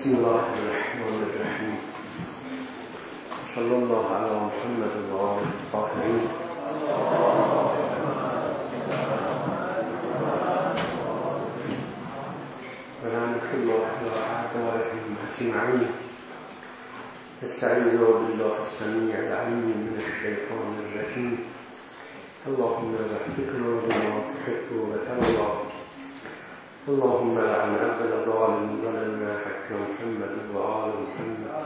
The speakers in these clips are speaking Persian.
بسم الله الرحمن الرحیم. صلی الله علی محمد و آله الطاهرین. و لعنة الله علی اعدائهم اجمعین. استعیذوا بالله السمیع العلیم من الشیطان الرجیم. اللهم وفقنا لما تحب وترضى. اللهم لعن عبد الظالم ولنا حق محمد وآل محمد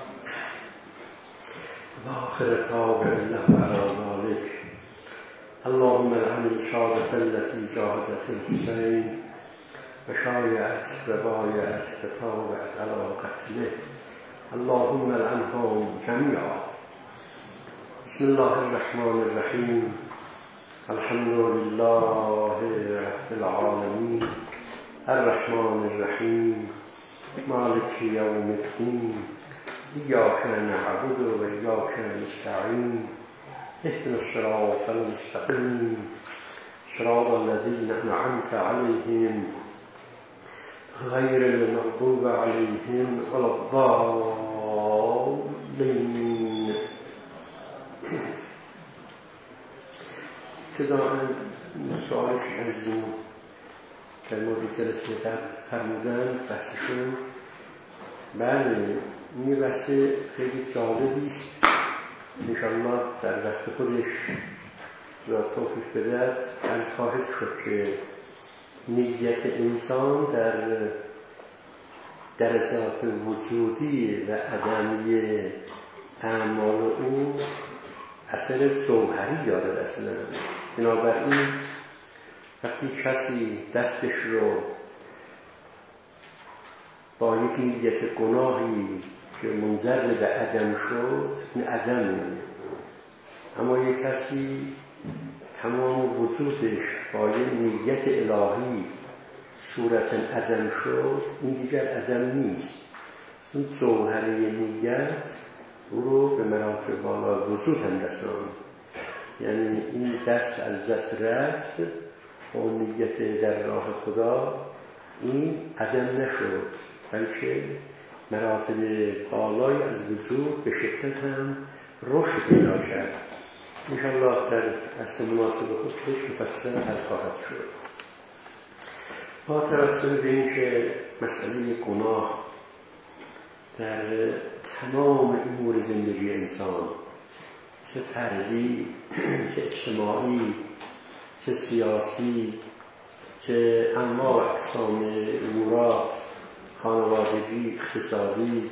وآخر تابع له على ذلك. اللهم لعن الشهادة التي جاهدت الحسين وشايعت وبايعت وتابعت على قتله. اللهم لعنهم جميعا. بسم الله الرحمن الرحیم. الحمد لله رب العالمین الرحمن الرحیم مالک یوم الدین ایاک نعبد و ایاک نستعین اهدنا الصراط المستقیم صراط الذین انعمت علیهم غیر المغضوب علیهم ولا الضالین. ابتداءً سؤالی که از این در مورد جلسه فرمودن بحثشون، بله این بحث خیلی جالبی است. انشاءالله در وقت خودش را توفیق بدهد از خواهد شد که نیت انسان در درجات وجودی و عدمی اعمال او اثر جوهری دارد اصلا. بنابراین وقتی کسی دستش رو با یک نیت گناهی که منجر به عدم شد، این عدم. اما یک کسی تمام وجودش با یک نیت الهی صورت عدم شد، این دیگر عدم نیست. این جوهری نیت او رو به مراتب بالا وجود هم رساند. یعنی این دست از دست رفت با نیت در راه خدا، این عدم نشد، بلکه مراتب بالای از وجود به شدت هم رشد پیدا کرد. انشاءالله در اصل مناسب خودش مفصل حل خواهد شد. با توجه به این که مسئله گناه در تمام امور زندگی انسان، چه فردی، چه اجتماعی، چه سیاسی، چه انواع و اقسام امورات، خانوادگی، اقتصادی،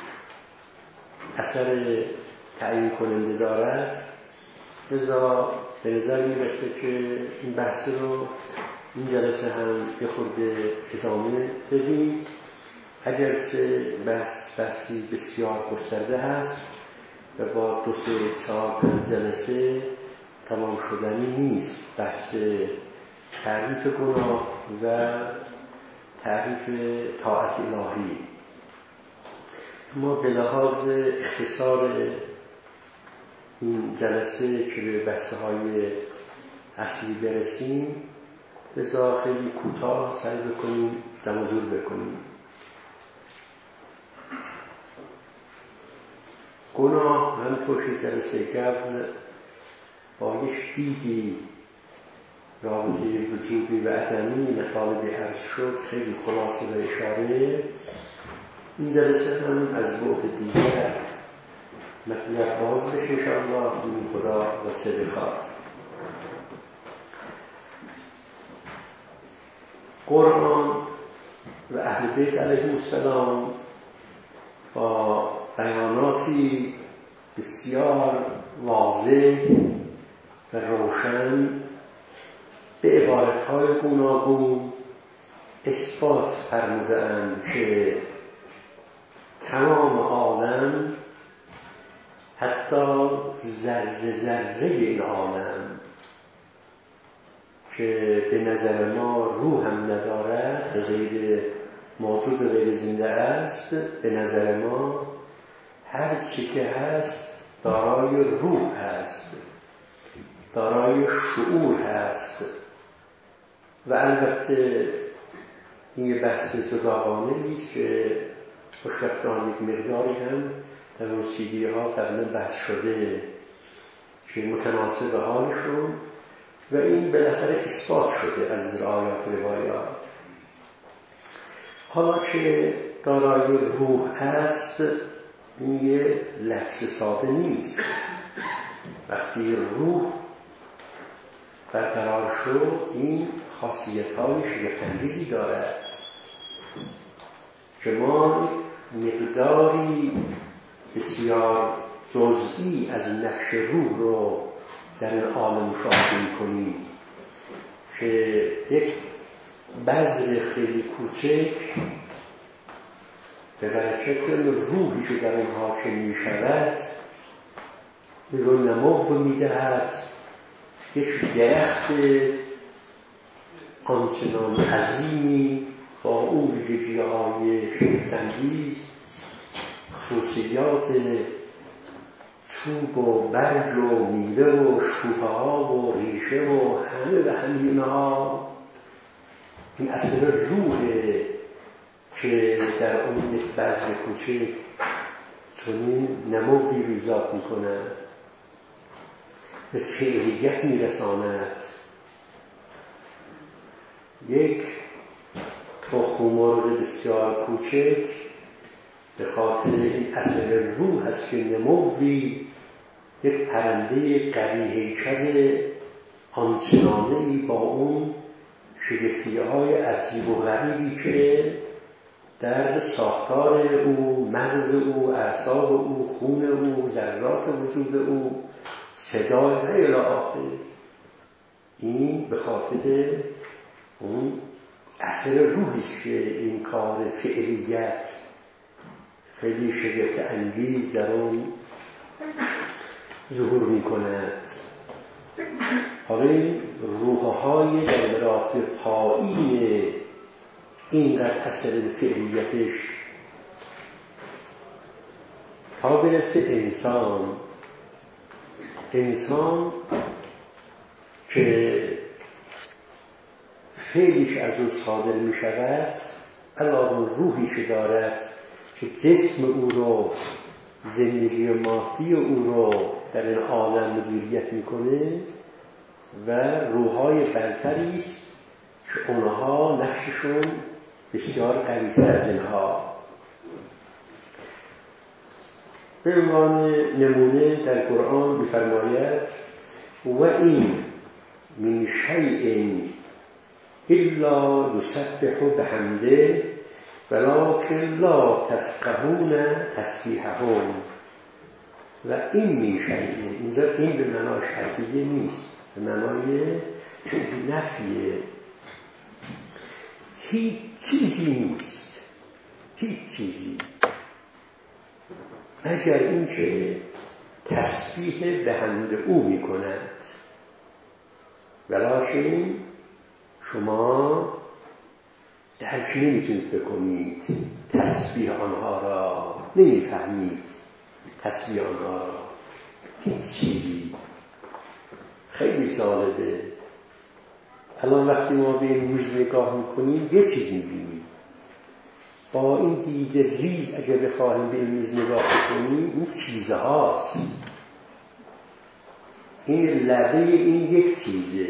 اثر تعیین کننده دارد. لذا به نظر میرسه که این بحث رو این جلسه هم یه خورده ادامه بدیم. اگرچه بحثی بسیار گسترده هست و با 2 3 4 5 جلسه تمام شدنی نیست. بحث تعریف گناه و تعریف طاعت الهی. ما به لحاظ اختصار این جلسه که به بحث‌های اصلی برسیم، لذا خیلی کوتاه سعی بکنیم جمع جور بکنیم. گناه همطور که جلسه قبل با یک دیدی رابطه وجودی و عدمی مطالبی عرض شد، خیلی خلاصه و اشاره. این جلسه هم از بعد دیگر مطلب باز بشه انشاءالله. این خدا و صدقات. قرآن و اهل بیت علیهم السلام با بیاناتی بسیار واضح و روشن به عبارت‌های گوناگون اثبات فرموده‌اند که تمام عالم، حتی ذره ذره این عالم که به نظر ما روح هم ندارد، غیر موجود و غیر زنده است، به نظر ما هر چی که هست دارای روح هست، دارای شعور هست. و البته این بحث جداگانه نیست که خوشبختانه یک مقداری هم در اون CD ها قبلا بحث شده که متناسب حالشون و این بالاخره اثبات شده از آیات روایات. حالا که دارای روح هست، این یه لفظ ساده نیست. وقتی روح برقرار شد، این خاصیت‌های شگفت‌انگیزی دارد که ما مقداری بسیار جزئی از نقش روح رو در این عالم مشاهده می‌کنیم که یک بذر خیلی کوچک به برکت روحی که در اون حاکم می‌شود رو نمو می‌دهد، یک درخت آنچنان عظیمی با اون ویژگی‌های شگفت‌انگیز، خصوصیات چوب و برگ و میوه و شوخه‌ها و ریشه و همه اینها، این اثر روحه که در اون یک بذر کوچک چنین نموی ایجاد می‌کند، به فعلیت می‌رساند. یک تخم مرغ بسیار کوچک به خاطر این اثر روح هست که نموی یک پرنده قوی هیکل آنچنانه‌ای با اون شگفتی‌های عجیب و غریبی که در ساختار او، مغز او، اعصاب او، خون او، ذرات وجود او، صدای الی آخر، این به خاطر اون اثر روحی که این کار فعلیت خیلی شگفت انگیز در اون ظهور می کند. حالا این روح‌های در مراتب پایین اینقدر اثر فعلیتش تا برسه انسان که فعلیش از اون صادر می شود، علاوه روحی که دارد که جسم او رو، زندگی مادی او رو در این عالم مدیریت میکنه و روح‌های برتری است که اونها نقششون بسیار قوی‌تر از اینها. به عنوان نمونه در قرآن می‌فرماید و این من شیء الا یسبح بحمده ولکن لا تفقهون تسبیحهم. و این من شیء، اینجا این به معنای شرطیه نیست، به معنای نفیه. هیچ چیزی نیست، هیچ چیزی، مگر اینکه تسبیح به حمد او میکند. ولکن شما درک نمیتونید بکنید تسبیح آنها را، نمیفهمید تسبیح آنها را. هیچ چیزی. خیلی جالبه. الان وقتی ما به این موز نگاه میکنیم یه چیز میبینیم، با این دید ریز اگر بخواهیم به این میز نگاه کنیم این چیزهاست. این لبه این یک چیزه،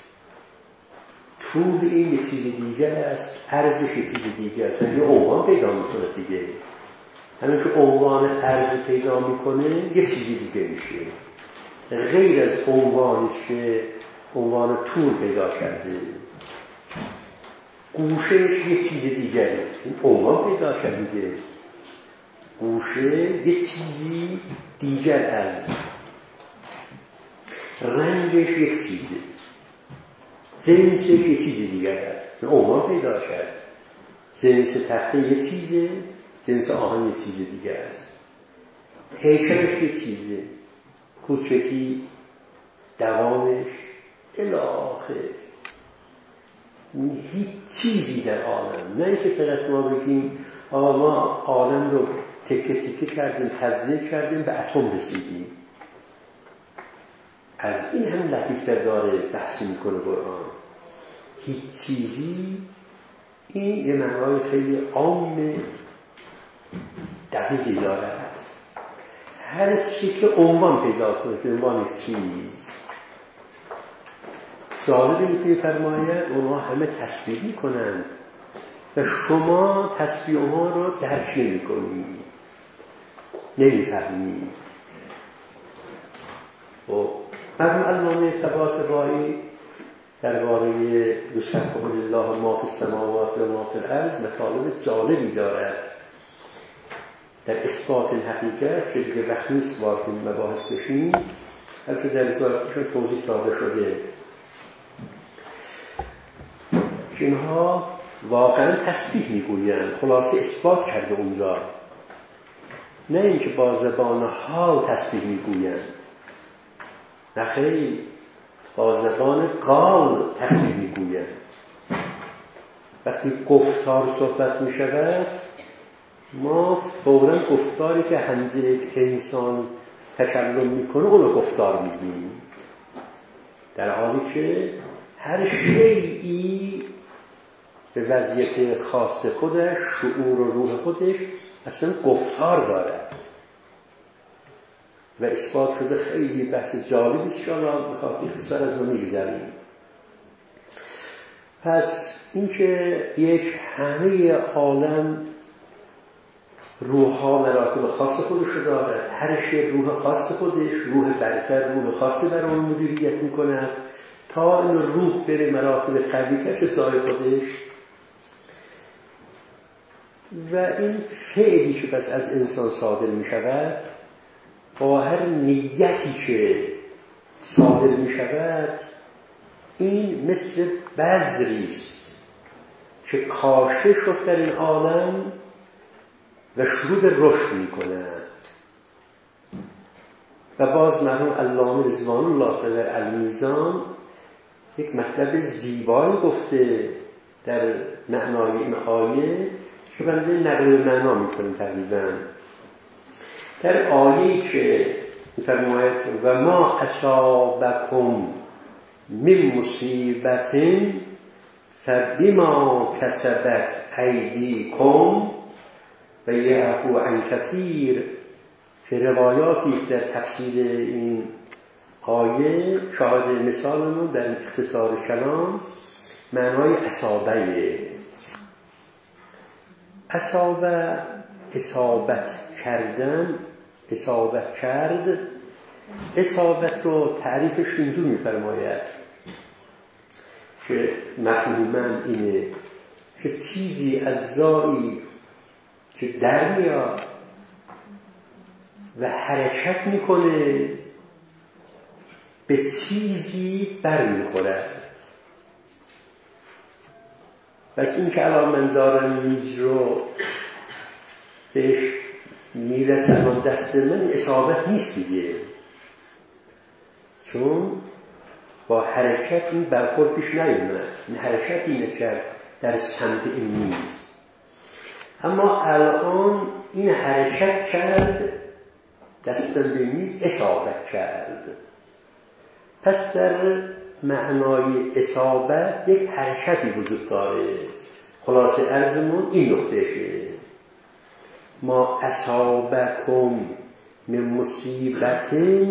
طول این یک چیز دیگر است، عرضش یک چیز دیگر است. یه عنوان پیدا میکنه دیگه. همین که عنوان عرض پیدا میکنه یک چیز دیگه میشه، غیر از عنوانش که عنوان طول پیدا کرده. گوشهش یک چیز دیگره، این عنوان پیدا کرده. گوشه یک چیزی دیگر از، رنگش یک چیزه، جنسش یک چیز دیگر است، این عنوان پیدا کرد. جنس تخته یک چیزه، جنس آهن یک چیز دیگر است. هیکلش یک چیزه، کوچکی، دوامش الی آخر. هیچ چیزی در عالم، نه اینکه فقط ما بگیم ما عالم رو تکه تکه کردیم، تجزیه کردیم، به اتم رسیدیم. از این هم لطیفتر داره بحث میکنه قرآن. هیچ چیزی، این یه معنای خیلی عامه دقیقی دارد. هر چی که عنوان پیدا کنید، عنوان چیز جالب این که فرماید اونها همه تسبیح میکنند و شما تسبیح ها رو درک نمی کنید، نمیفهمید. مرحوم علامه طباطبایی درباره یسبح لله ما فی السماوات و ما فی الارض مطالب جالبی دارد در اثبات حقیقت که دیگه وقت نیست وارد مباحث بشیم، البته در ذاتشون توضیح داده شده که اینها واقعا تسبیح میگویند، خلاصه اثبات کرده اونجا، نه اینکه با زبان حال تسبیح میگویند، نه خیلی با زبان قال تسبیح میگویند. وقتی گفتار صحبت میشود ما فوراً گفتاری که همزه یک انسان تکلم میکنه اونو گفتار میگیم، در حالی که هر شیئی به وضعیت خاص خودش، شعور و روح خودش اصلا گفتار دارد و اثبات شده. خیلی بحث جالبی است که الان بخاطر اختصار از رو میگذاریم. پس اینکه یک همه عالم روح‌ها مراتب خاص خودش دارد، هر شی روح خاص خودش، روح برتر روح خاصی بر اون مدیریت میکند تا این روح بره مراتب قوی که سای خودش. و این فعلی که پس از انسان صادر می شود با هر نیتی که صادر می شود، این مثل بذری است که کاشته شد در این عالم و شروع به رشد می کند. و باز مرحوم علامه رضوان الله در المیزان یک مطلب زیبایی گفته در معنای این آیه که بنده نقل معنا میکنم تقریبا. در آیه‌ای که می‌فرماید و ما اصابکم من مصیبت فبما کسبت ایدیکم و یعفو عن کثیر، که روایاتی در تفسیر این آیه شاهد مثالمون در اختصار کلام معنای اصابه. اصابه اصابت کردن، اصابت کرد. اصابت رو تعریفش اینجور می‌فرماید که مفهوماً اینه که چیزی اجزایی که در میاد و حرکت میکنه به چیزی بر میخورد. بس این که الان من دارم میز رو بهش میرسم دست من، اصابت نیست دیگه، چون با حرکت این برخورد پیش نیومد. این حرکت اینه کرد در سمت این میز، اما الان این حرکت کرد دستم به میز اصابت کرد. پس در معنای اصابت یک حرکتی وجود داره. خلاصه عرضمون این نقطهشه: ما اصابکم من مصیبت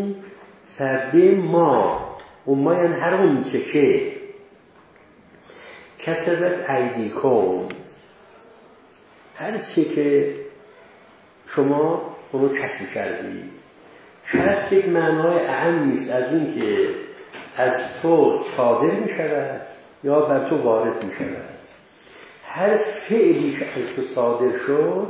فبما، اون ما یعنی هر اون که کسبت ایدیکم، هر چی که شما اونو کسب کردید. کسب یک معنای اهم نیست از این که از تو صادر می شود یا بر تو وارد می شود. هر فعلی که از تو صادر شد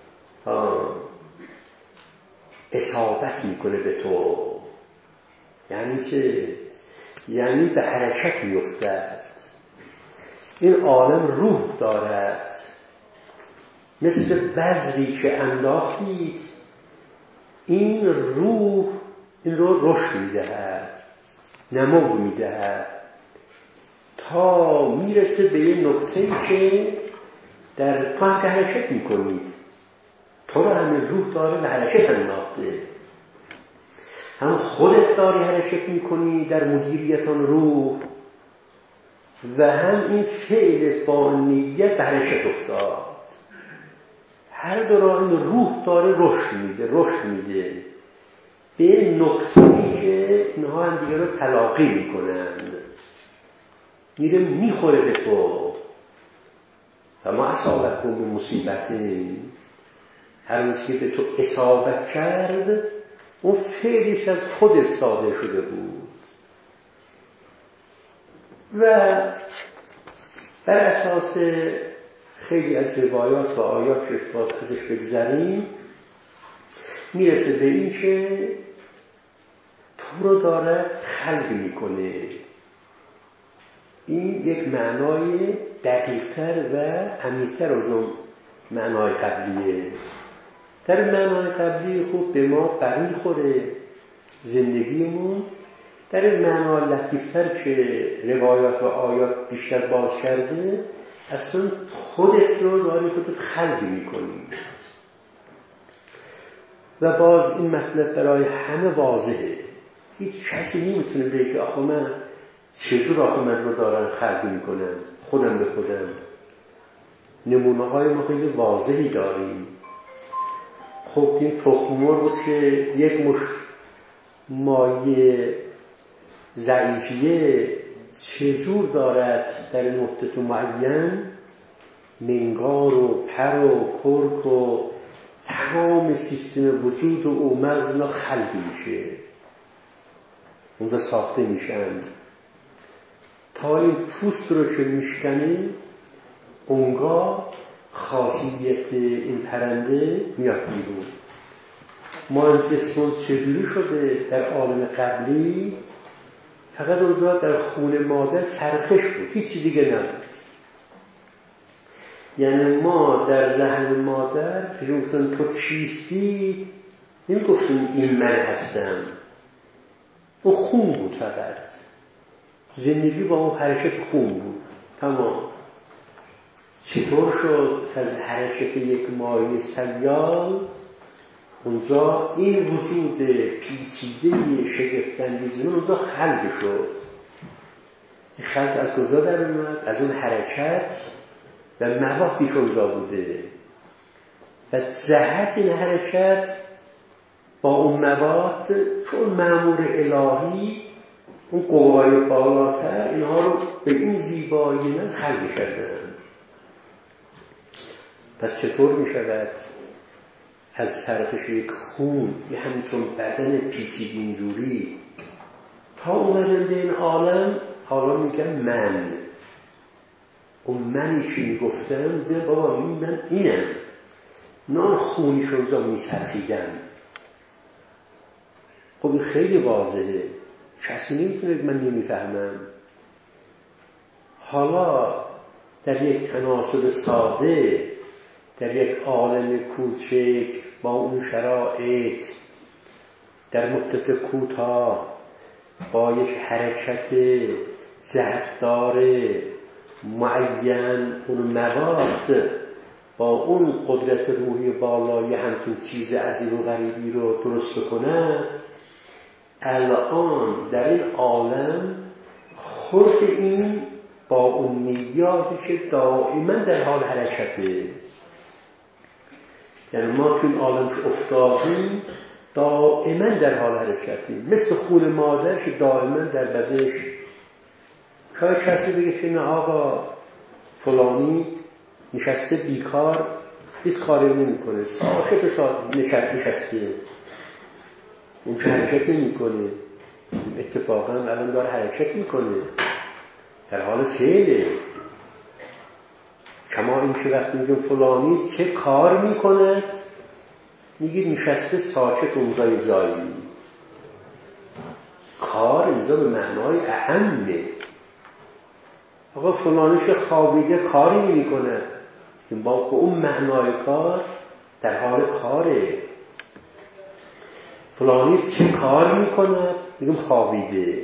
اصابت می کنه به تو. یعنی چه؟ یعنی به حرکت می افتد. این عالم روح دارد، مثل بذری که انداختید، این روح این رو رشد می‌دهد، نمو می‌دهد تا میرسه به یه نقطه‌ای که در تو هم حرکت می‌کنید. تو رو همه روح داره و حرکت انداخته، هم خودت داری حرکت می‌کنی در مدیریت آن روح و هم این فعل با نیت به حرکت افتاد. هر دو راه روح داره رشد میده به نقطه‌ای که اینها هم دیگه رو تلاقی میکنن، میره میخوره به تو و ما اصابت کن به مصیبت، هر اون که به تو اصابت کرد اون فعلش از خود صادر شده بود. و بر اساس خیلی از روایات و آیات که باز ازش بگذریم میرسه به این که تو رو داره خلق میکنه. این یک معنای دقیق‌تر و عمیق‌تر از اون معنای قبلیه. در معنای قبلی خوب به ما برمیخوره زندگیمون، در این معنای لطیفتر که روایات و آیات بیشتر باز کرده اصلا خودت رو داری خودت خلق میکنی. و باز این مطلب برای همه واضحه، هیچ کسی نمیتونه بگه که آخه من چطور آخه من رو دارن خلق میکنم خودم به خودم. نمونه های ما خیلی واضحی داریم. خب این تخم‌مرغ که یک مش مایع ضعیفیه چجور دارد در نقطه معین منقار و پر و کرک و تمام سیستم وجود و مغز خلق میشه، اونجا ساخته میشن تا این پوست رو که میشکنه اونگاه خاصیت این پرنده میاد بیرون. ما جسمون چجوری شده در عالم قبلی فقط اونجا در خون مادر چرخش بود، هیچ دیگه نبود. یعنی ما در رحم مادر که گفتن تو چیستی نمیگفتیم این من هستم، اون خون بود فقط، زندگی با اون حرکت خون بود تمام. چطور شد از حرکت یک مایع سیال اونجا این وجود پیچیده شگفت‌انگیز اونجا خلق شد. این خلق از کجا در اومد؟ از اون حرکت و موادی که اونجا بوده و جهت این حرکت با اون مواد چون مأمور الهی اون قوای بالاتر اینها رو به این زیبایی من خلق کردن. پس چطور می شود از چرخش یک خون یه همچون بدن پیچیده اینجوری تا اومدن به این عالم، حالا میگن من، اون منی که میگفتن به بابا من اینم، نه خونی شده میچرخیدن. خب این خیلی واضحه، کسی نمیتونه من نمیفهمم. حالا در یک تناسب ساده در یک عالم کوچک با اون شرایط در مدت کوتاه با یک حرکت جهتدار معین اون مواد با اون قدرت روحی بالایی همچون چیز عظیم و غریبی رو درست کنه، الان در این عالم خود این با اون میادی که دائما در حال حرکته. یعنی ما که این عالم که افتادیم دائما در حال حرکتیم، مثل خون مادر که دائما در بدنش. شاید کسی بگه که نه آقا فلانی نشسته بیکار هیچ کاری نمی کنه، ساکت نشسته اون که حرکت نمی کنه، اتفاقا الان داره حرکت می کنه در حال فعله. کما این که وقتی میگم فلانی چه کار میکنه میگید نشسته ساکت اونجای جایی. کار اینجا به معنای اهمه. آقا فلانی که خوابیده کاری نمیکنه، این با اون معنای کار در حال کاره. فلانی چه کار میکنه میگم خوابیده.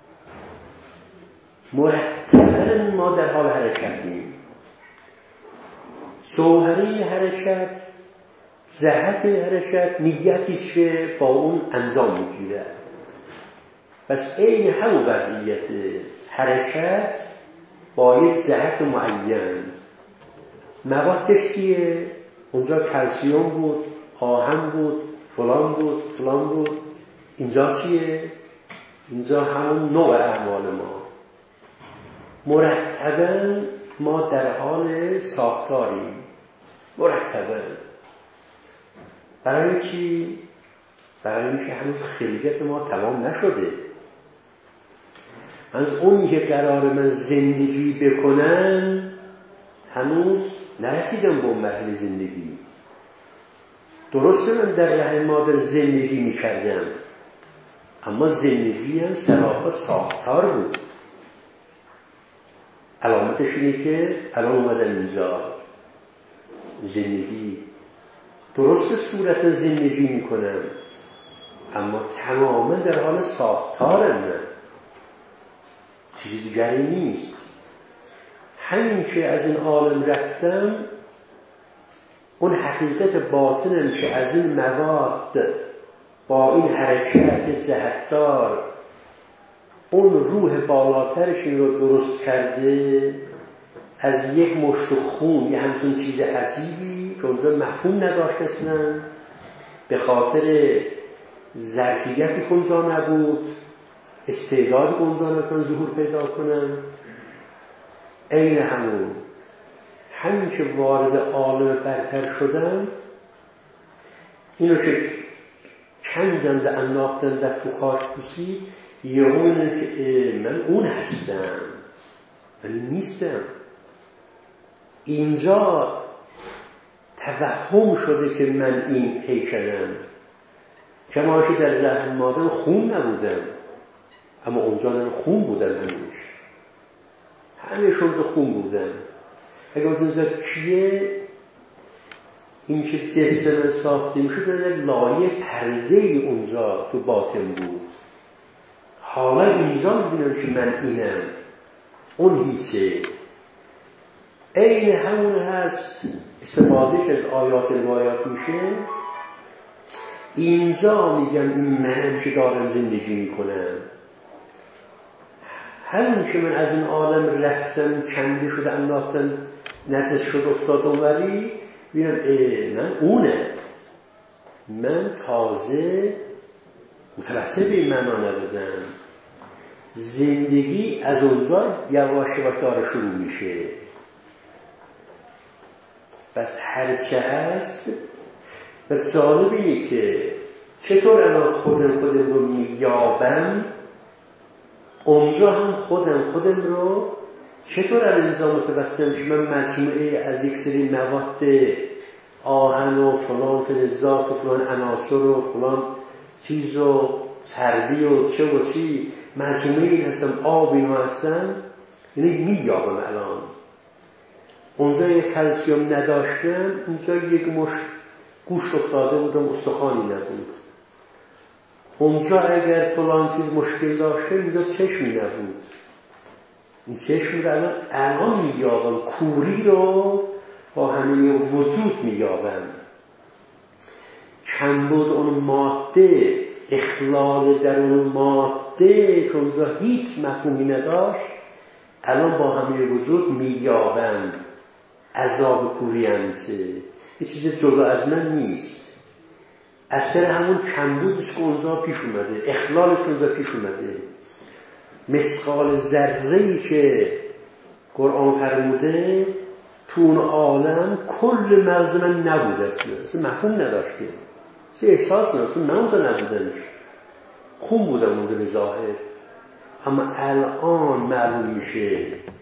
مرتباً ما در حال حرکتیم. جوهره حرکت، جهت حرکت، نیتیش که با اون انجام میگیره. پس این همون وضعیت حرکت با یک جهت معین. موادش چیه؟ اونجا کلسیوم بود، آهن بود، فلان بود، فلان بود. اینجا چیه؟ اینجا همون نوع اعمال ما. مرتباً ما در حال ساختاریم، مرتباً. برای چی؟ برای اینکه هنوز خلقت ما تمام نشده. از اونی که قرار من زندگی بکنم هنوز نرسیدم به اون مرحله زندگی. درسته من در رحم مادر زندگی میکردم، اما زندگی هم سراپا ساختار بود. علامتش اینه که الان اومدن اینجا زندگی. درسته صورت زندگی میکنم، اما تماما در حال ساختارم من، چیزی دیگری نیست. همین که از این عالم رفتم، اون حقیقت باطنم که از این مواد با این حرکت جهتدار اون روح بالاترش این رو درست کرده، از یک مشت خون یه همچون چیز عجیبی که اونجا مفهوم نداشت اصلا، به خاطر ظرفیتی که اونجا نبود، استعدادی که اونجا نکن ظهور پیدا کنن. عین همین که وارد عالم برتر شدن، اینو که کندن و انداختن در تو خاک پوسی، یه اونه که من اون هستم ولی نیستم. اینجا توهم شده که من این هیکلم، کما که در رحم مادر خون نبودم، اما اونجا در خون بودن. همه‌شون به خون بودن. اگر اونجا کیه؟ این که جسم ساخته میشه در لایه پرده اونجا تو باطن بود. حالا اینجا میبینم که من اینم، اون هیچه. این همون هست استفاده که از آیات روایات میشه. اینجا میگم این منم که دارم زندگی میکنم. همین که من از این عالم رفتم، کنده شده، انداختم، نتش شد، افتاد اونوری، بینم من اونه. من تازه متوسط به این معنا ندادم. زندگی از اونجا یواش یواش داره شروع میشه. بس هرچه هست و جالب اینه که چطور الان خودم رو مییابم، اونجا هم خودم رو چطور الان متوسم که من مجموعه از یک سری مواد آهن و فلان فلزات و فلان عناصر و فلان چیز و چربی و چه و چی مجموعه هستم، آب اینو هستم، یعنی مییابم. الان اونجا یک کلسیوم نداشتم، اونجا یک مشت گوشت افتاده بودم، استخوانی نبود. اونجا اگر فلان چیز مشکل داشته، اونجا چشمی نبود. این چشم رو الان مییابم، کوری رو با همه وجود مییابم. کمبود اون ماده، اخلال در اون ماده که اونجا هیچ مفهومی نداشت، الان با همه وجود مییابم. عذاب کوری همیشه یه چیز جدا از من نیست. اثر همون کمبودش که اونجا پیش اومده، اخلالش اونجا پیش اومده. مثقال ذره‌ای که قرآن فرموده تو اون عالم کل مغز من نبود، اصلا مفهوم نداشت، چه احساس نداشت، من اونجا نبودنش، خون بودم اونجا به ظاهر. اما الان معلوم میشه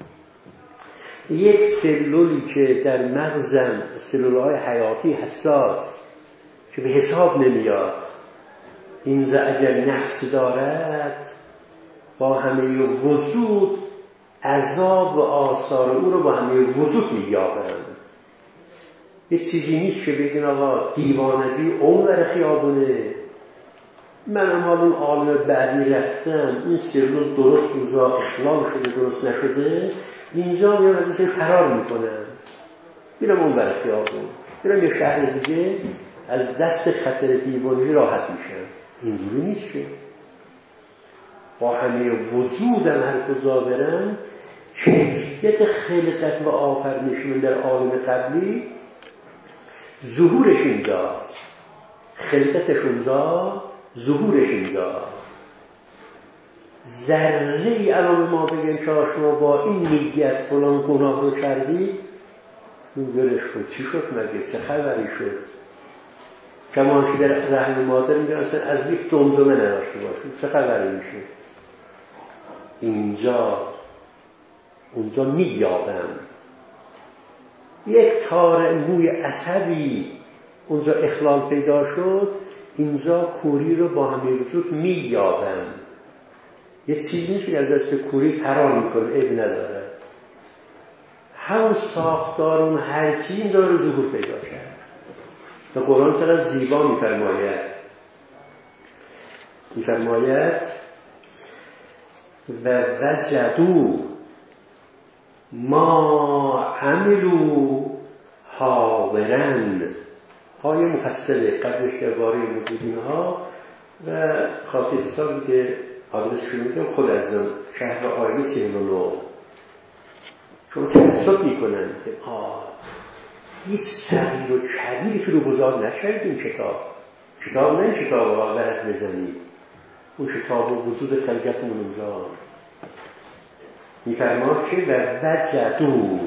یک سلولی که در مغزم، سلولهای حیاتی حساس که به حساب نمیاد، این اگر نقص دارد با همه وجود عذاب و آثار او رو با همه وجود مییابم. یک چیزی نیست که بگین آقا دیوانگی اونور خیابونه، من اما اون عالم بعدی رفتم، این سلول درست اونجا اخلال شده، درست نشده، اینجا میام ازش فرار میکنم، میرم اونور خیابون، میرم یه شهر دیگه، از دست خطر دیوانگی راحت میشم. اینجوری نیست که با همه وجودم هر کجا برم، کیفیت خلقت و آفرینش من در عالم قبلی ظهورش اینجاست، خلقتش اونجا، ظهورش اینجا. ذره ای الان ما بگیم که شما با این نیت فلان گناه رو کردی، این ولش کن، چی شد مگه، چه خبری شد؟ کما که در رحم مادر میگن اصلا از یک زمزمه نداشته باشیم، چه خبری میشه؟ اونجا مییابم یک تار موی عصبی اونجا اخلال پیدا شد، اینجا کوری رو با همه وجود مییابم. یک چیزی نیست که از دست کوری فرار میکنه، عیب نداره. همون ساختار اون هرچی اینجا رو ظهور پیدا کرد. و قرآن چقدر زیبا میفرماید و وجدوا ما عملوا حاضرا. های مفصله قبلش درباره موجودین ها و خاطر حسابی که آدرس شروع میکنم خود از شهر آیه 49 چون تحصیل میکنن که هیچ صغیر و کبیری که رو گذار نشد این کتاب نه کتاب را ورق بزنید، اون کتاب و وجود خلقتمون اونجا میفرماد که و وجدوا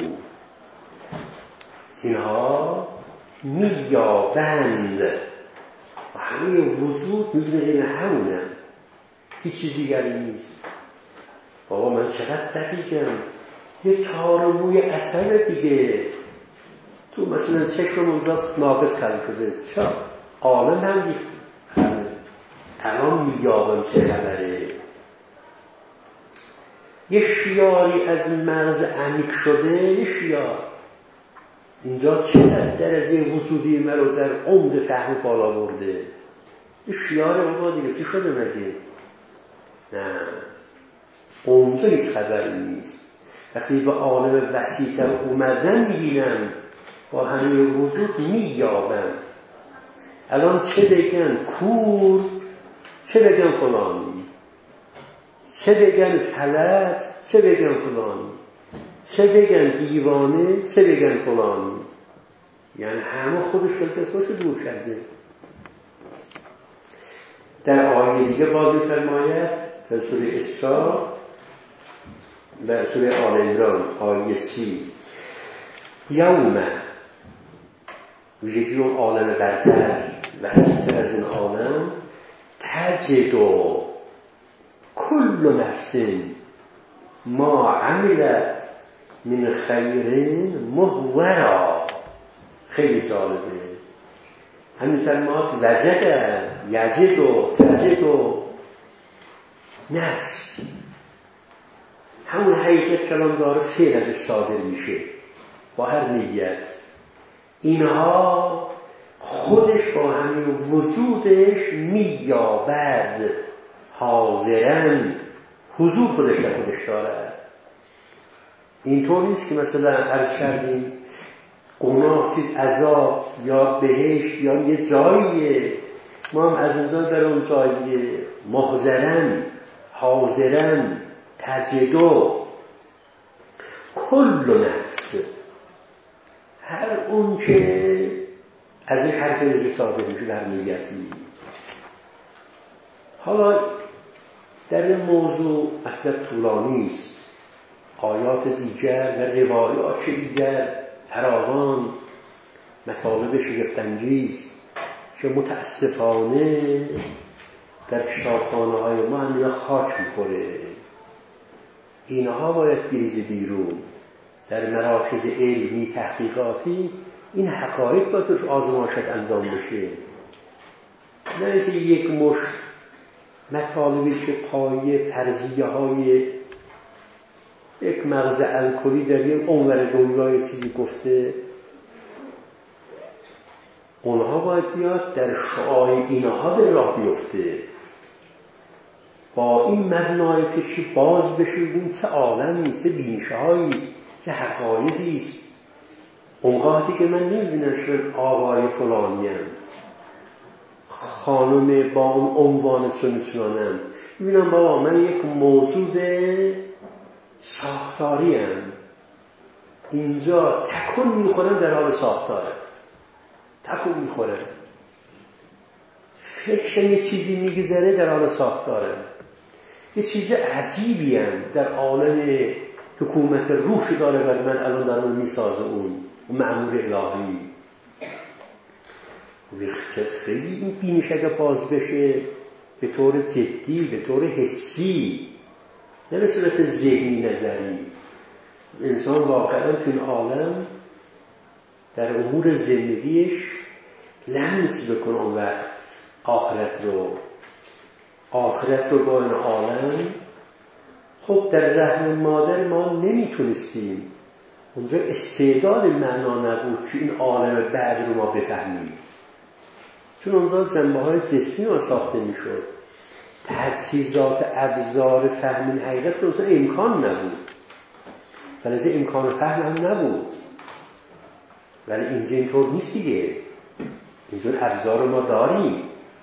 اینها مییابند و همه وجود میبینه این همونم، هیچ چیز دیگری نیست. بابا من چقدر دقیقم، یه تار موی اثر دیگه تو مثلا چشم اونجا ناقص خلق شده، چرا عالم هم الان مییابم چه خبره. یه شیاری از مغز عمیق شده، یه شیار اینجا چقدر درجه وجودی مرا در عمق فهم بالا برده. یه شیار بابا دیگه چی شده مگه؟ نه، اونجا هیچ خبری نیست. وقتی به عالم وسیع‌تر اومدن میبینم با همه وجود مییابم. الان چه بگن کور، چه بگن فلانی، چه بگن فلج، چه بگن فلانی، چه بگن دیوانه، چه بگن فلانی، یعنی همه خودش رو دور کرده. در آیه دیگه بازی فرماید در سوره اسراء در سوره آل عمران آیه 30 یوم ویژگی اون عالم برتر و عزیزتر از این عالم تجد کل نفس ما عملت من خیر محورا. خیلی جالبه همین کلمات وجد یجد و تجد و نفس همون حقیقت کلام داره فعل ازش صادر میشه با هر نیت. اینها خودش با همین وجودش مییابد، حاضرن، حضور خودش در خودش داره. اینطور نیست که مثلا عرض کردیم گناه چیز عذاب یا بهشت یا یه جاییه، ما هم از اینجا در اون جاییه. محضرن، حاضرن، تجدو کل نفس، هر اون که از این حرف دیگه صادر میشه در نیتی. حالا در این موضوع اصلا طولانی است، آیات دیگر و روایات دیگر فراوان، مطالب شگفت‌انگیز که متاسفانه در کتابخانه‌های ما هم خاک می‌خوره. اینها باید بریزه بیرون در مراکز علمی تحقیقاتی. این حقایق باید توش آزمایشات انجام بشه، نه اینکه یک مشت مطالبی که پایه فرضیه های یک مغز الکلی در یک اونور دنیای چیزی گفته، اونها باید بیاد در شعاع اینها به راه بیفته، با این مبنای که چی باز بشیم چه عالمی، چه بینشهایی، چه حقایقی. اونقاتی که من نمی‌بینم شد آقای فلانیم، خانم با اون عنوان چون میتونم ببینم بابا من یک موجود ساختاریم، اینجا تکون میخورم در حال ساختاره، تکون میخوره، فکر یه چیزی میگذره در حال ساختاره. یه چیز عجیبی هم در عالم حکومت روح داره بر من الان در اون میسازه، اون مأمور الهی. خیلی این بینش اگه باز بشه به طور جدی، به طور حسی، نه به صورت ذهنی نظری، انسان واقعا تو این عالم در امور زندگیش لمس بکنه اون وقت آخرت رو با این عالم. خب در رحم مادر ما نمیتونستیم، اونجا استعداد معنا نبود که این عالم بعد رو ما بفهمیم، چون اونجا زنبه های جسمی ما ساخته میشد، تجهیزات ابزار فهم این حقیقت رو اونجا امکان نبود، ولی امکان فهم هم نبود. ولی اینجا اینطور نیست دیگه، اینجا ابزار ما داریم،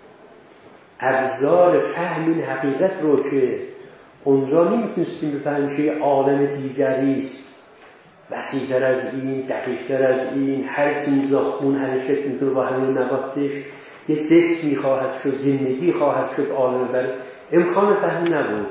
ابزار فهم این حقیقت رو که اونجا نمیتونستیم بفهمیم که یه عالم دیگری است، وسیع‌تر از این، دقیق‌تر از این، هر چیز خون حرکت میکنه با همین نواختش، یه جسمی خواهد شد، زندگی خواهد شد، عالم بر امکان فهم نبود.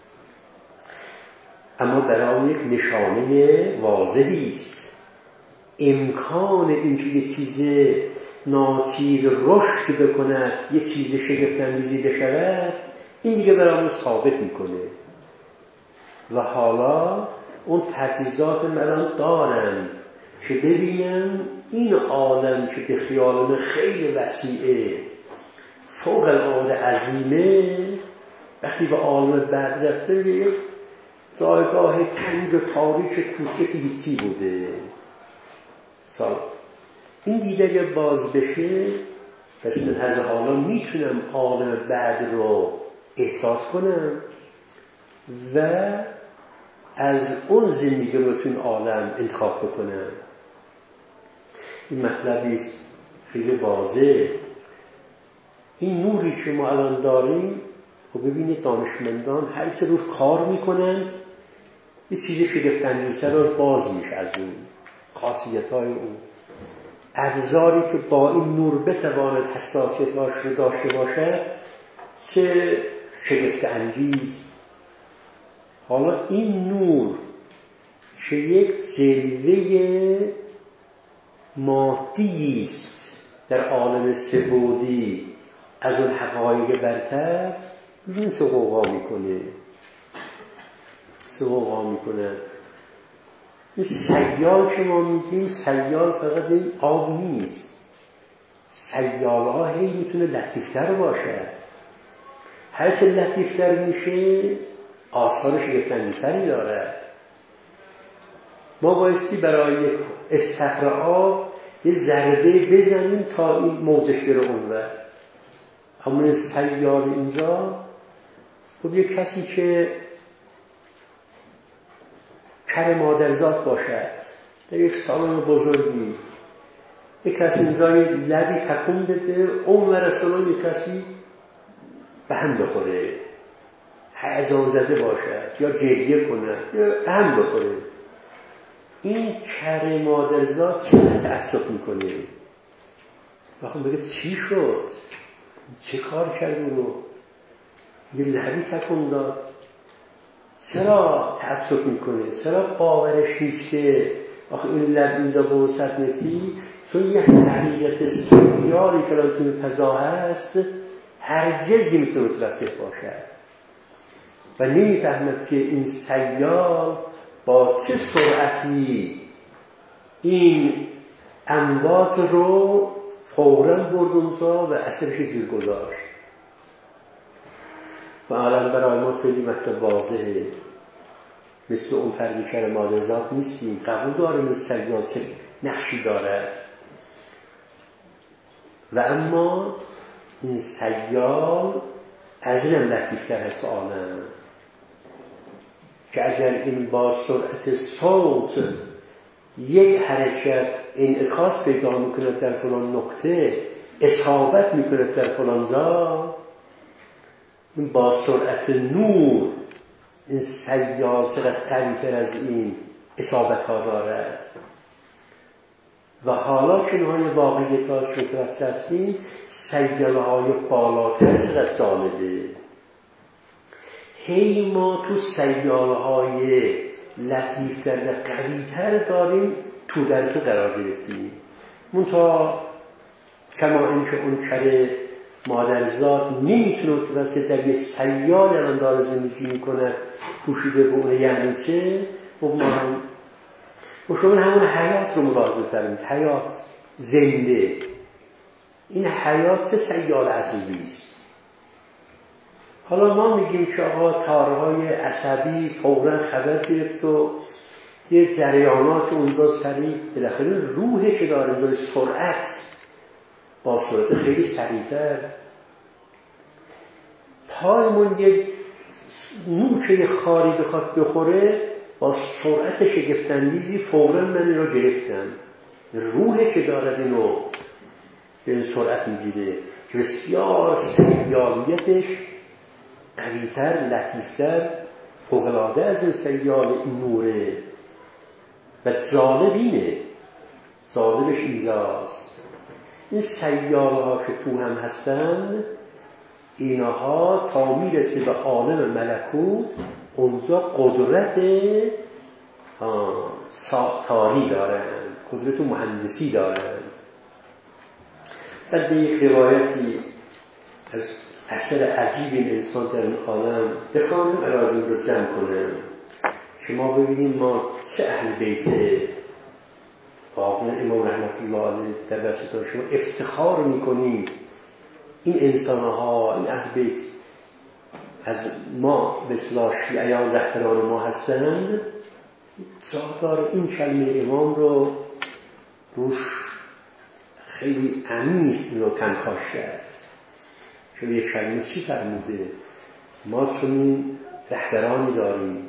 اما برای یک نشانه واضحی است امکان اینکه یه چیز ناچیز رشد بکند، یه چیز شگفت‌انگیزی بشود، این دیگه برامون ثابت میکنه. و حالا اون تجهیزات من دارم که ببینم این عالم که به خیال من خیلی وسیعه، فوق العاده عظیمه، وقتی به عالم بعد رفته یک جایگاه تنگ و تاریک کوچکی چی بوده. این دیگه باز بشه، پس من از حالا میتونم عالم بعد رو احساس کنم و از اون زندگی رو تو این عالم انتخاب بکنم. این مطلبی است خیلی واضح. این نوری که ما الان داریم، خب ببینید دانشمندان هر چه روش کار میکنن یه چیزی شگفت‌انگیزتر رو باز میشه از اون خاصیت‌های اون. ابزاری که با این نور بتواند حساسیت‌هاش رو داشته باشد چه شگفت‌انگیز. حالا این نور که یک جلوه مادی است در عالم سه‌بعدی از اون حقایق برتر، این چه غوغا میکنه. این سیال که ما میگیم، سیال فقط این آب نیست، سیال ها هی میتونه لطیفتر باشه، هر چه لطیفتر میشه آثار شگفت‌انگیزتری داره. ما بایستی برای یک استخر آب یه ضربه بزنیم تا این موجش بره اونور. اما این سیال اینجا خب یک کسی که کر مادرزاد باشد در یک سالن بزرگی، یک کسی اینجا یک لبی تکون بده، اونور سالن یک کسی به هم بخوره، هیجان زده باشد یا گریه کند یا به هم بخوره، این کر مادرزاد چه تعصب میکنه؟ وقتی بگه چی شد؟ چه کار کرد اونو؟ یه لبی تکون داد. چرا تعصب میکنه؟ چرا باورش نیست که آخه این لب اینجا به وسط نتی؟ چون یه حقیقت سیاری که توی فضا هست هرگز نمیتونه متوقف باشد و نمیفهمد که این سیال با چه سرعتی این امواج رو فوراً برد اونجا و اثرش گیر گذاشت. و الان برای ما خیلی مطلب واضحه، مثل اون فردی کر مادرزاد نیستیم، قبول داریم این سیال چه نقشی دارد، و اما این سیال از این هم لطیفتر هست عالم، که اگر این با سرعت صوت یک حرکت انعکاس پیدا میکنه در فلان نقطه، اصابت میکنه در فلان جا، این با سرعت نور این سیال چقدر قوی‌تر از این اصابت ها دارد. و حالا که نهای واقعیت متوسط هستیم، سیالهای بالاتر چقدر جالبه. هی ما تو سیالهای لطیفتر و قویتر داریم تو در تو قرار گرفتیم. منتها کما اینکه اون کره مادرزاد نمیتونه توسط در یه سیال الان داره زندگی میکنه پوشیده به اون یعنی چه؟ خب ما هم شما همون حیات رو ملاحظه فرمید، حیات زنده، این حیات چه سیال عجیبی است. حالا ما میگیم که آقا تارهای عصبی فوراً خبر گرفت و یه جریانات اونجا سریع، بالاخره روحی که داره داره سرعت، با سرعت خیلی سریعتر، پایمون یه نوچه خاری بخواد بخوره با سرعت شگفت‌انگیزی فوراً من این رو گرفتم. روحی که دارد اینو به این سرعت میگیره که بسیار سیالیتش قویتر، لطیفتر، فوق‌العاده از این سیال این نوره. و جالب اینه، جالبش اینجاست، این سیالها که تو هم هستن اینها تا میرسه به عالم ملکوت اونجا قدرت ساختاری دارن، قدرت مهندسی دارن. بعد یک روایتی از اثر عجیب این انسان در این عالم بخوانم اراضی رو جمع کنم که ما ببینیم ما چه اهل بیت واقعا امام رحمت الله علیه در وسط شما افتخار میکنیم. این انسانها، این اهل بیت از ما به اصطلاح شیعیان رهبران ما هستند، جادار این کلمه امام رو روش خیلی عمیق رو کنکاش کرد. چون یک کلمه چی فرموده؟ ما چون رهبرانی داریم.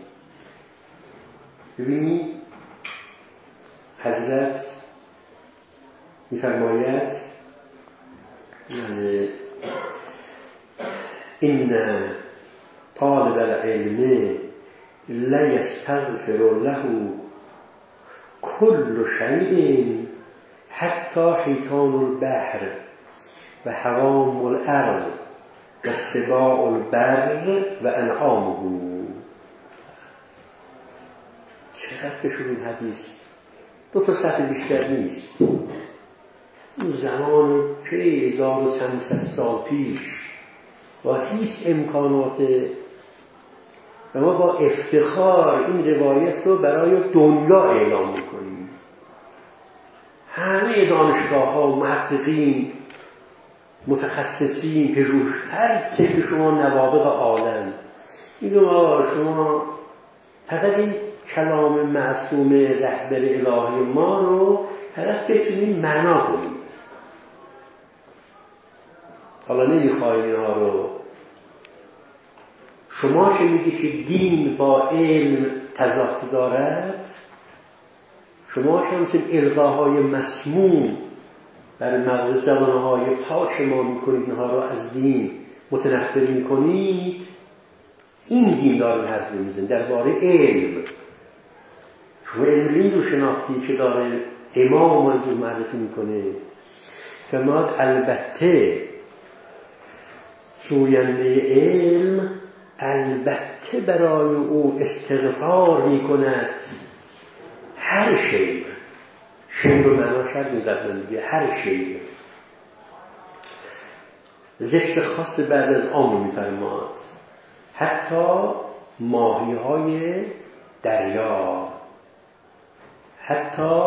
ببینید حضرت می‌فرماید یعنی این طالب العلم لا يستغفر له كل شيء حتی حیتان البحر و حرام الارض و سباع البر و انعامه. چقدر بشون این حدیث 2 صفحه بیشتر نیست. اون زمان که 1300 سال پیش با هیچ امکانات و ما با افتخار این روایت رو برای دنیا اعلام میکنیم. همه دانشگاه ها و محققین متخصصین پژوهش هر چه که شما نوابغ عالم اینو شما فقط این کلام معصوم رهبر الهی ما رو طرف بتونید معنا کنید. حالا نمیخوایم اینها رو. شما که میگی که دین با علم تضاد دارد، شما که همچنین القاهای مسموم بر مغز زبانهای پاک ما میکنید، اینها رو از دین متنفر میکنید. این دین داره حرف میزنه درباره علم. شما علم رو شناختی که داره امام منظور معرفی میکنه. فرماد البته جوینده علم البته برای او استغفار میکند هر شی. شی رو معنا شد میزدن دیگه، هر شی. ذکر خاص بعد از آن رو میفرماد حتی ماهی های دریا، حتی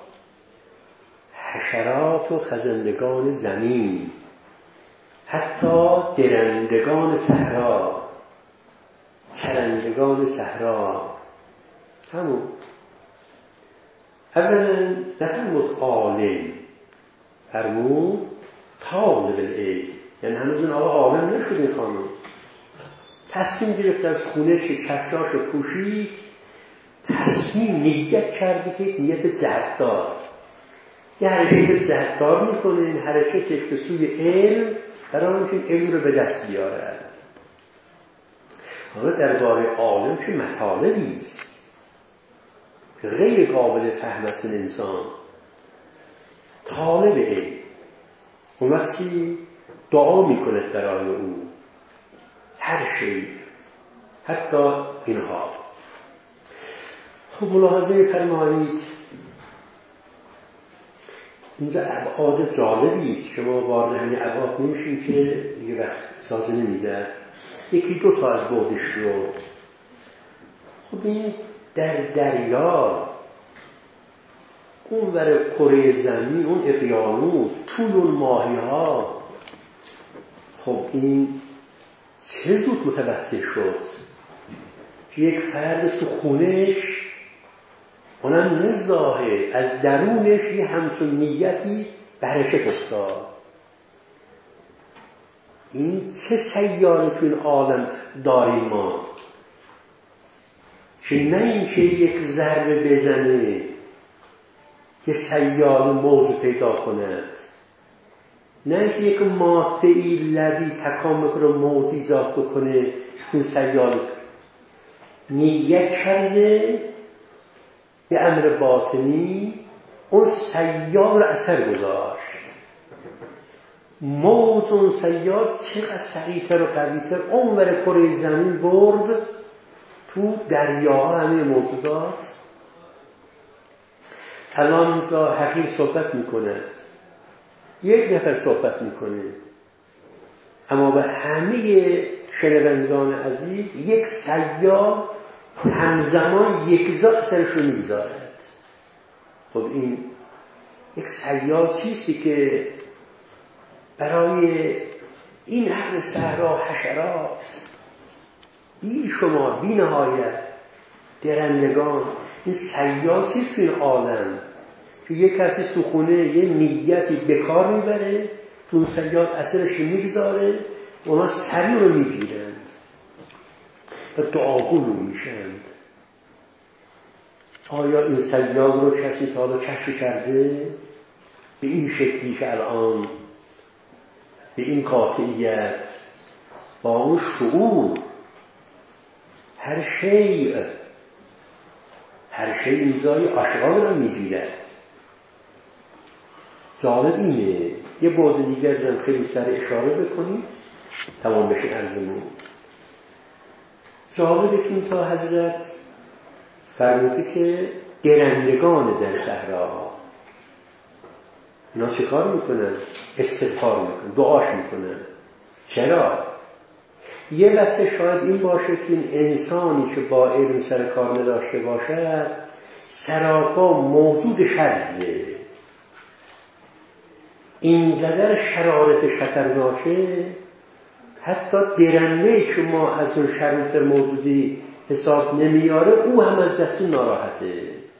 حشرات و خزندگان زمین، حتی درندگان صحرا، چرندگان صحرا. همون اولا نفرمود عالم، فرمود طالب العلم. یعنی هنوز این آقا عالم نشد. این خانم تصمیم گرفت از خونه که کفشاش پوشید، تصمیم نیت کرده که نیت جهتدار، یه حرکت جهتدار میکنه. این حرکتش به سوی علم برای اینکه علم رو به دست بیارد. حالا درباره عالم که مطالبی است که غیر قابل فهم است انسان. طالب علم. اون وقتی دعا میکنه برای او هر شی، حتی اینها. خب ملاحظه فرمایید اینجا ابعاد جالبی است. شما وارد همین ابعاد نمیشین که دیگه وقت سازه نمیده. یکی دو تا از بعدش رو. خب این در دریا، اون ور کره زمین، اون اقیانوس، طول اون ماهی ها، خب این چه زود متوسط شد که یک فرد تو خونش، اونم نزاهه، از درونش یه همچون نیتی به حرکت افتاد. این چه سیاره تو این عالم داریم ما که نه اینکه یک ضربه بزنه که سیاره موج پیدا کند، نه اینکه یک ماده‌ای لبی تکان بکنه موج ایجاد بکنه این سیاره نیت کرده به امر باطنی اون سیار اثر گذاشت. موج اون سیار چقدر سریعتر و قویتر اون ور کره زمین برد تو دریاها همه موجودات. الان اینجا حقیر صحبت میکنه، یک نفر صحبت میکنه، اما به همه شنوندگان عزیز یک سیار همزمان یک ذات سرشو میگذارد. خب این یک سیار چیزی که برای این همه صحرا حشرات بی شما بی نهایت درندگان، این سیار چیز توی این عالم که یک کسی تو خونه یه نیتی به کار میبره، تو اون سیار اثرش میگذاره و اونا سریع رو میگیرند و دعاگون رو میشند. آیا این سیار رو کسی تا حالا کشف کرده؟ به این شکلی که الان به این قاطعیت با اون شعور هر شیء اینجای اشغال رو میگیرد. جالب اینه. یه بعد دیگر دارم خیلی سر اشاره بکنیم تمام بشه عرضمون. جالبه که این تا حضرت فرموده که درندگان در صحرا اینا چه کار میکنن؟ استغفار میکنن، دعاش میکنن. چرا؟ یه لحظه شاید این باشه که این انسانی که با علم سر کار نداشته باشد سراپا موجود شریه، اینقدر شرارت خطرناکه حتی درنده که ما از اون شرارت موجودی حساب نمیاره او هم از دست ناراحته.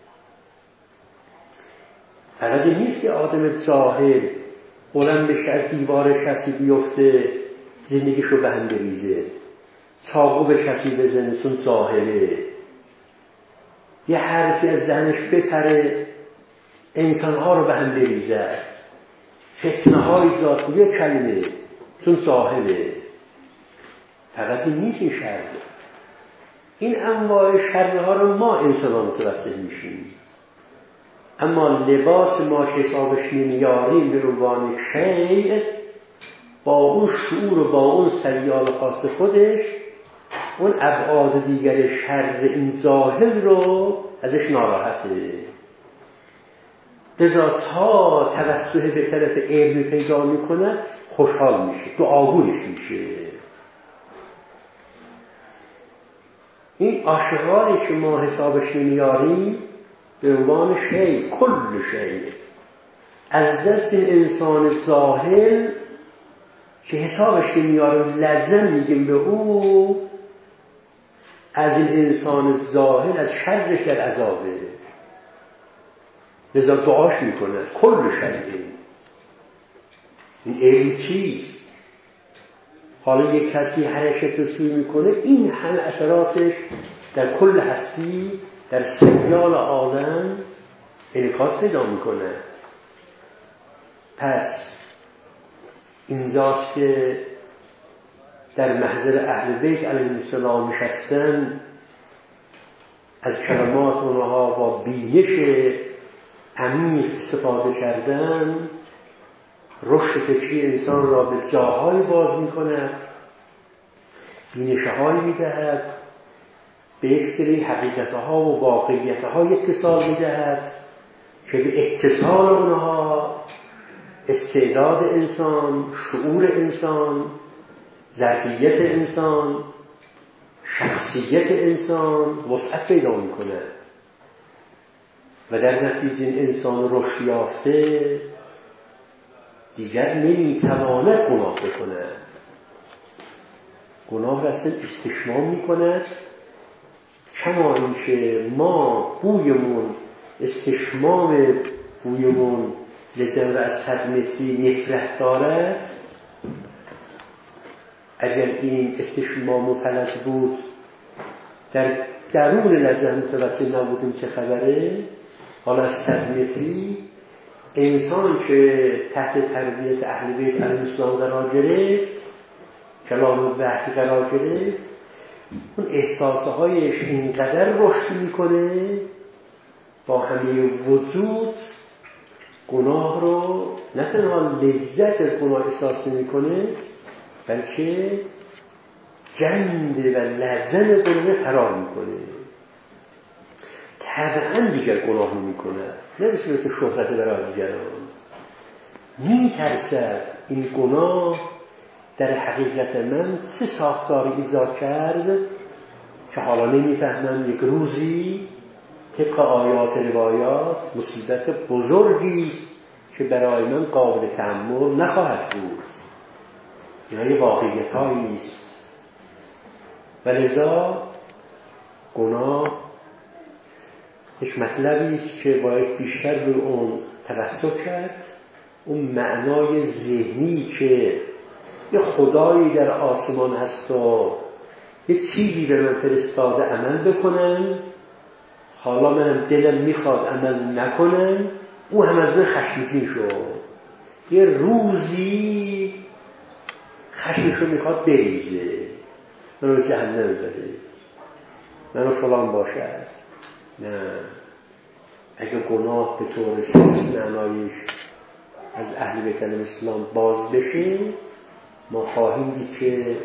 فقط نیست که آدم ظاهر بلند بشه از دیوار کسی بیفته زندگیشو به هم بریزه، چاقو به کسی بزنه چون ظاهره، یه حرفی از ذهنش بپره انسانها رو به هم بریزه، فتنه های ایجاد یه کلمه چون ظاهره. فقط این نیست این شر، این انواع شرها رو ما انسانان متوسل میشیم، اما لباس ما که حسابش نمیاریم به عنوان شیء با اون شعور و با اون سریال خاص خودش اون ابعاد دیگر شر این ظاهر رو ازش ناراحته. لذا تا توسط به طرف علم پیدا میکنه خوشحال میشه، دعاگویش میشه. این اشغالی که ما حسابش نمیاریم به عنوان شیء، کل شیء از دست انسان ظاهر که حسابش نمیاریم لازم میگیم به او، از این انسان ظاهر از شرش در عذابه. لذا دعاش میکنه کل شیء. این علم چیست؟ حالا یک کسی حرکت رسوی میکنه این همه اثراتش در کل هستی در سیال عالم انعکاس پیدا میکنه. پس اینجاست که در محضر اهل بیت علیهم السلام نشستن، از کلمات اونها با بینش عمیق استفاده کردن رشد فکری انسان را به جاهای باز می‌کند، بینش‌هایی می‌دهد، به یک سری حقیقت‌ها و واقعیت‌ها اتصال می‌دهد که به اتصال اونها استعداد انسان، شعور انسان، ظرفیت انسان، شخصیت انسان وسعت پیدا می‌کند و در نتیجه این انسان رشد یافته دیگر نمی‌تواند گناه بکند. گناه را اصلا استشمام می‌کند، کما اینکه ما بویمون استشمام بویمون لزم از 100 متری نفرت دارد. اگر این استشمام فلج بود در درون لزم متوسل نبودیم چه خبره؟ حالا از 100 متری انسان که تحت تربیت اهل بیت علیهم السلام قرار گرفت، کلام وحی قرار گرفت، اون احساسهایش اینقدر رشد میکنه با همه وجود گناه رو نه تنها لذت از گناه احساس نمیکنه بلکه جنب و لزم گناه فرار میکنه. طبعا دیگر گناه نمیکنه، نه به صورت شهرت برای دیگران. میترسد این گناه در حقیقت من چه ساختاری ایجاد کرد که حالا نمیفهمم یک روزی طبق آیات روایات مصیبت بزرگی که برای من قابل تحمل نخواهد بود. یعنی واقعیت هایی است و لذا گناه یک مطلبی است که باید بیشتر به اون توسط کرد. اون معنای ذهنی که یه خدایی در آسمان هست و یه چیزی به من فرستاده عمل بکنم، حالا منم دلم میخواد عمل نکنم، او هم از من خشمگین شد. یه روزی خشمشو میخواد بریزه، منو به جهنم ببره، منو فلان باشد. نه، اگه گناه به طور سیاسی معنایش از اهل بیت علیهم السلام باز بشه، ما خواهیم دید که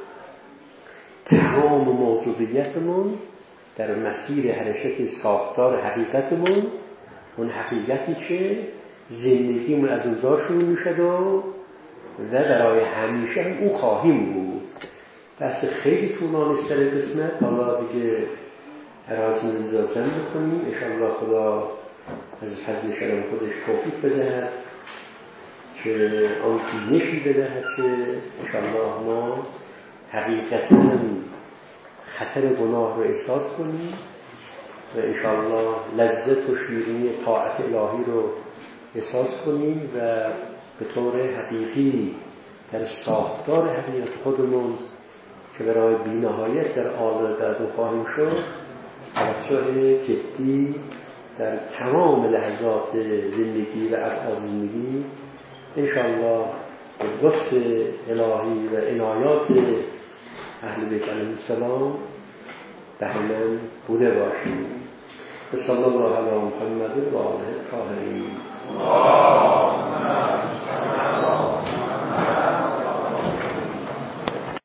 تمام موجودیتمون در مسیر حرکت ساختار حقیقتمون، اون حقیقتی که زندگیمون از اونجا شروع میشد و برای همیشه هم او خواهیم بود. بس خیلی طولانی سر قسمت، حالا دیگه عراض منزازن بکنیم. انشاءالله خدا از فضل شرم خودش توفیق بدهد که آن بینشی بدهد که انشاءالله ما حقیقتاً خطر گناه رو احساس کنیم و انشاءالله لذت و شیرینی طاعت الهی رو احساس کنیم و به طور حقیقی در ساختار حقیقت خودمون که برای بی‌نهایت در عالم بعد خواهیم شد توجه جدی در تمام لحظات زندگی و ابعاد زندگی انشاءالله به لطف الهی و عنایات اهل بیت علیهم السلام بهمن بوده باشیم. صلی الله علی محمد و آله الطاهرین.